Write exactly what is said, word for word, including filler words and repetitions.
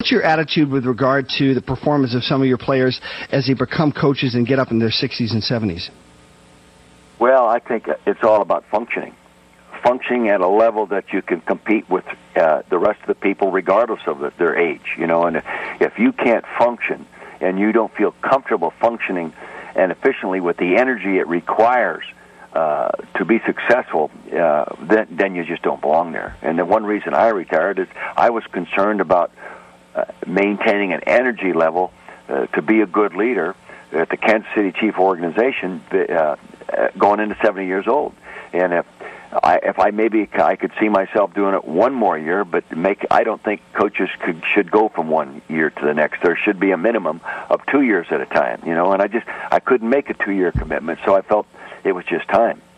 What's your attitude with regard to the performance of some of your players as they become coaches and get up in their sixties and seventies? Well, I think it's all about functioning. Functioning at a level that you can compete with uh, the rest of the people regardless of the, their age, you know. And if, if you can't function and you don't feel comfortable functioning and efficiently with the energy it requires uh, to be successful, uh, then, then you just don't belong there. And the one reason I retired is I was concerned about uh, maintaining an energy level uh, to be a good leader at the Kansas City Chief organization uh, going into seventy years old. And if I, if I maybe I could see myself doing it one more year, but make I don't think coaches could should go from one year to the next. There should be a minimum of two years at a time, you know. And I just I couldn't make a two-year commitment, so I felt it was just time.